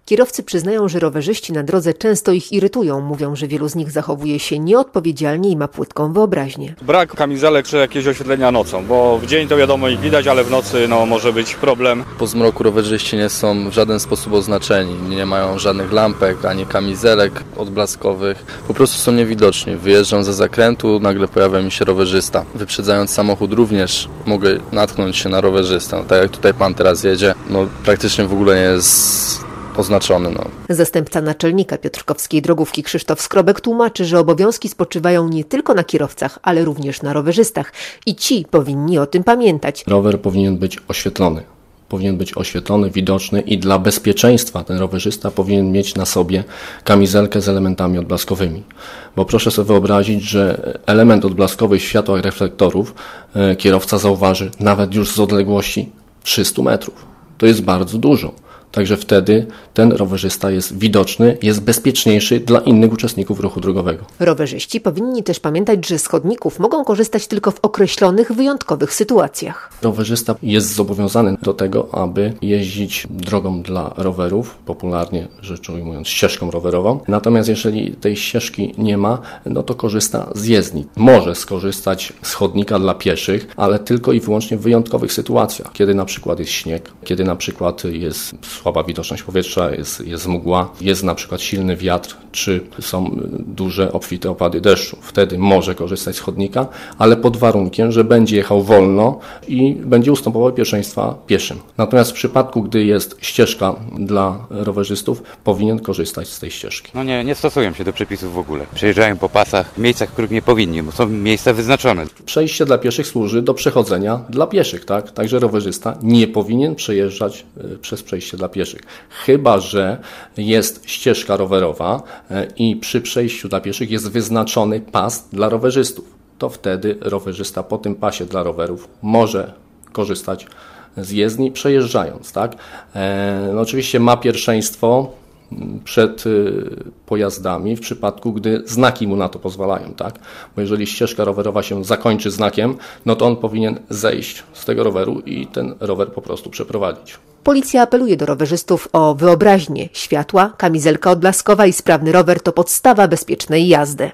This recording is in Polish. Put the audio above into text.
Kierowcy przyznają, że rowerzyści na drodze często ich irytują. Mówią, że wielu z nich zachowuje się nieodpowiedzialnie i ma płytką wyobraźnię. Brak kamizelek czy jakieś oświetlenia nocą, bo w dzień to wiadomo ich widać, ale w nocy może być problem. Po zmroku rowerzyści nie są w żaden sposób oznaczeni. Nie mają żadnych lampek, ani kamizelek odblaskowych. Po prostu są niewidoczni. Wyjeżdżam ze zakrętu, nagle pojawia mi się rowerzysta. Wyprzedzając samochód również mogę natknąć się na rowerzystę. Tak jak tutaj pan teraz jedzie, praktycznie w ogóle nie jest oznaczony. Zastępca naczelnika Piotrkowskiej Drogówki Krzysztof Skrobek tłumaczy, że obowiązki spoczywają nie tylko na kierowcach, ale również na rowerzystach i ci powinni o tym pamiętać. Rower powinien być oświetlony. Widoczny i dla bezpieczeństwa ten rowerzysta powinien mieć na sobie kamizelkę z elementami odblaskowymi. Bo proszę sobie wyobrazić, że element odblaskowy w światłach reflektorów kierowca zauważy nawet już z odległości 300 metrów. To jest bardzo dużo. Także wtedy ten rowerzysta jest widoczny, jest bezpieczniejszy dla innych uczestników ruchu drogowego. Rowerzyści powinni też pamiętać, że z chodników mogą korzystać tylko w określonych, wyjątkowych sytuacjach. Rowerzysta jest zobowiązany do tego, aby jeździć drogą dla rowerów, popularnie rzecz ujmując ścieżką rowerową. Natomiast jeżeli tej ścieżki nie ma, to korzysta z jezdni. Może skorzystać z chodnika dla pieszych, ale tylko i wyłącznie w wyjątkowych sytuacjach, kiedy na przykład jest śnieg, kiedy na przykład jest słaba widoczność powietrza, jest mgła, jest na przykład silny wiatr, czy są duże obfite opady deszczu. Wtedy może korzystać z chodnika, ale pod warunkiem, że będzie jechał wolno i będzie ustępował pierwszeństwa pieszym. Natomiast w przypadku, gdy jest ścieżka dla rowerzystów, powinien korzystać z tej ścieżki. Nie stosują się do przepisów w ogóle. Przejeżdżają po pasach w miejscach, w których nie powinni, bo są miejsca wyznaczone. Przejście dla pieszych służy do przechodzenia dla pieszych, tak? Także rowerzysta nie powinien przejeżdżać przez przejście dla pieszych. Chyba że jest ścieżka rowerowa i przy przejściu dla pieszych jest wyznaczony pas dla rowerzystów. To wtedy rowerzysta po tym pasie dla rowerów może korzystać z jezdni przejeżdżając, tak? Oczywiście ma pierwszeństwo przed pojazdami w przypadku, gdy znaki mu na to pozwalają, tak? Bo jeżeli ścieżka rowerowa się zakończy znakiem, to on powinien zejść z tego roweru i ten rower po prostu przeprowadzić. Policja apeluje do rowerzystów o wyobraźnię. Światła, kamizelka odblaskowa i sprawny rower to podstawa bezpiecznej jazdy.